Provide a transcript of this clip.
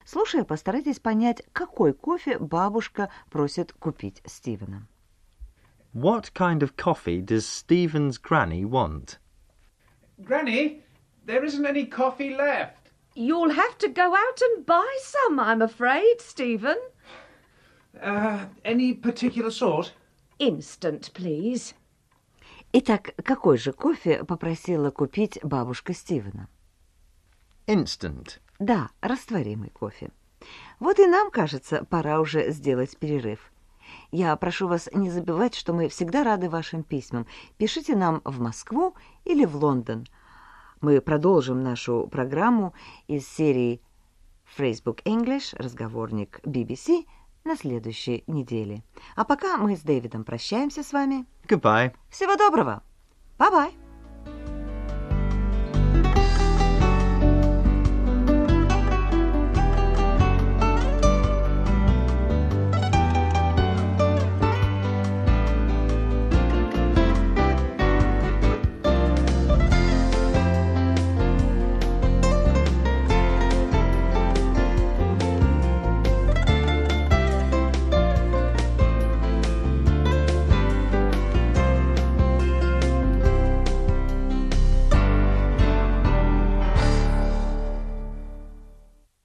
Слушая, постарайтесь понять, какой кофе бабушка просит купить Стивена. What kind of coffee does Stephen's granny want? Granny, there isn't any coffee left. You'll have to go out and buy some, I'm afraid, Stephen. Any particular sort? Instant, please. Итак, какой же кофе попросила купить бабушка Стивена? Instant. Да, растворимый кофе. Вот и нам, кажется, пора уже сделать перерыв. Я прошу вас не забывать, что мы всегда рады вашим письмам. Пишите нам в Москву или в Лондон. Мы продолжим нашу программу из серии Phrasebook English, разговорник BBC, на следующей неделе. А пока мы с Дэвидом прощаемся с вами. Goodbye. Всего доброго. Bye-bye.